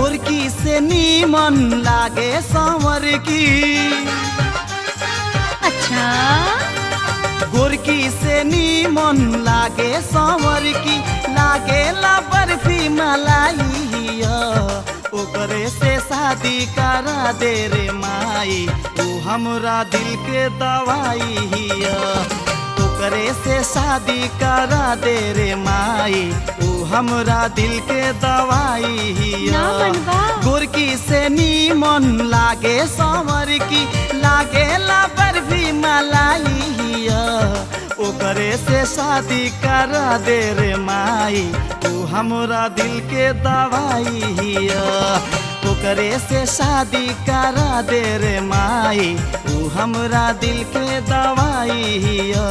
गोरकी से नीमन लागे संवर की। अच्छा गोरकी से नीमन लागे संवर की, लागे ला बर्फी मलाई ओकरे से शादी करा दे रे माई, तू हमरा दिल के दवाई हिया। ओकरे से शादी करा दे रे माई, तू हमरा दिल के दवाई हिया। गोरकी से नीमन लागे संवर की, लागे ला बर्फी मलाई हिया। ओकरे से शादी करा दे रे माई, तू हमरा दिल के दवाई हिया। ओकरे से शादी करा दे रे माई, तू हमरा दिल के दवाई हिया।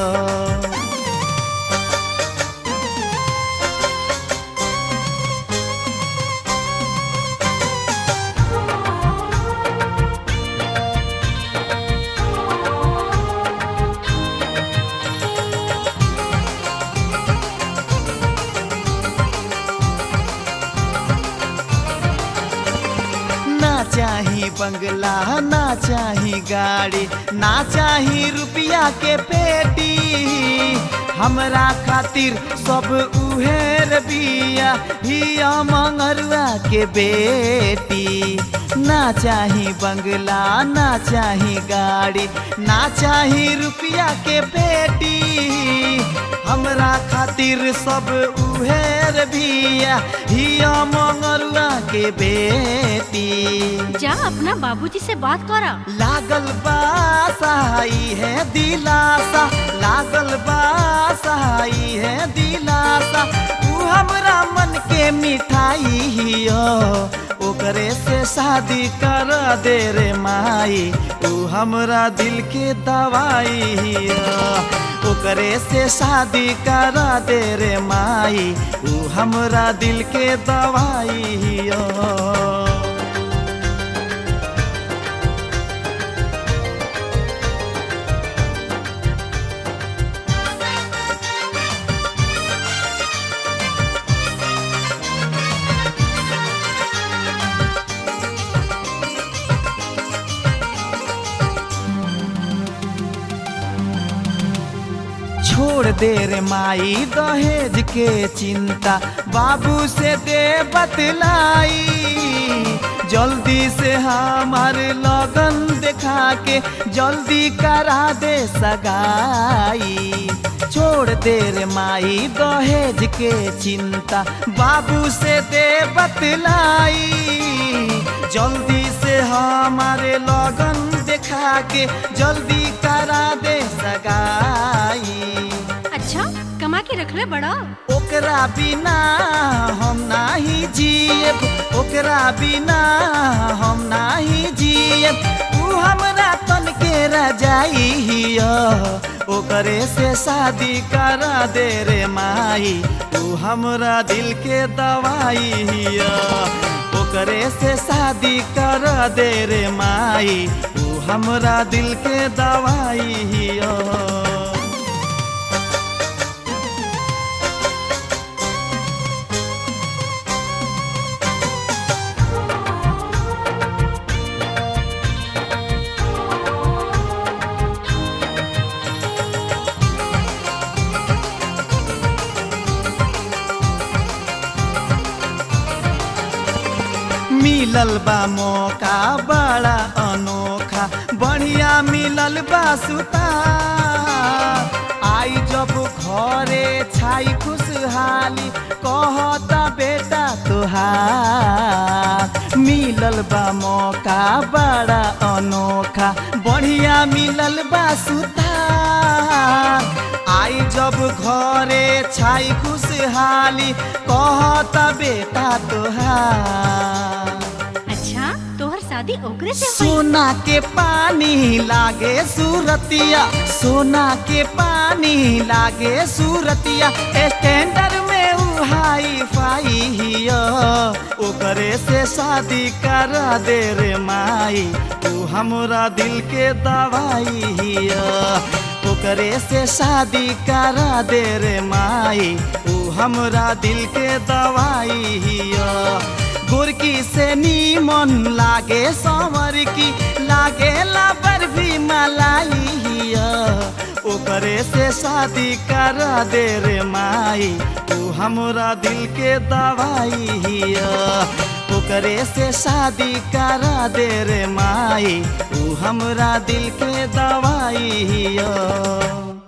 ना चाही बंगला ना चाही गाड़ी, ना चाही रुपया के पेटी, हमरा खातिर सब उहेर बिया हिया मंगरुआ के बेटी। ना चाही बंगला ना चाही गाड़ी, ना चाही रुपया के पेटी, हमरा खातिर सब उहेर बिया हिया मंगरुआ के बेटी। जा अपना बाबूजी से बात करा। लागल बा सहाई है दिलासा, लागल बा सहाई है दिलासा, तू हमरा मन के मिठाई हिया। ओकरे से शादी कर दे रे माई, तू हमरा दिल के दवाई हिया। ओकरे से शादी करा दे रे माई, तू हमरा दिल के दवाई हिया। छोड़ दे रे माई दहेज के चिंता, बाबू से दे बतलाई, जल्दी से हमार लगन देखा के जल्दी करा दे सगाई। छोड़ दे रे माई दहेज के चिंता, बाबू से दे बतलाई, जल्दी से हमारे लगन देखा के जल्दी करा दे सगाई। अच्छा कमा के रख ले बड़ा। ओकरा बिना हम नाही जियब, ओकरा बिना हम नाही जियब, तू हमरा तन के रजाई हिया। ओकरे से शादी करा दे रे माई, तू हमरा दिल के दवाई हिया। ओकरे से शादी करा दे रे माई, तू हमरा दिल के दवाई हिया। मिलल बा मौका बड़ा अनोखा, बढ़िया मिलल बा सुता, आई जब घरे छाई खुशहाली, कहता बेटा तुहार। मिलल बा मौका बड़ा अनोखा, बढ़िया मिलल बा सुता, आई जब घरे छाई खुशहाली, कहता बेटा तुहार। अच्छा तोहर शादी ओकरे से होई? सोना के पानी लागे सूरतिया, सोना के पानी लागे सूरतिया, स्टैंडर में उहाई फाई हिया। ओकरे से शादी करा दे रे माई, तू हमरा दिल के दवाई हिया। ओकरे से शादी करा दे रे माई, तू हमरा दिल के दवाई हिया। गोरकी से नीमन लागे संवर की लागे ला बर्फी मलाई हिया ओकरे से शादी करा दे रे माई तू हमरा दिल के दवाई हिया ओकरे से शादी करा दे रे माई तू हमरा दिल के दवाई हिया।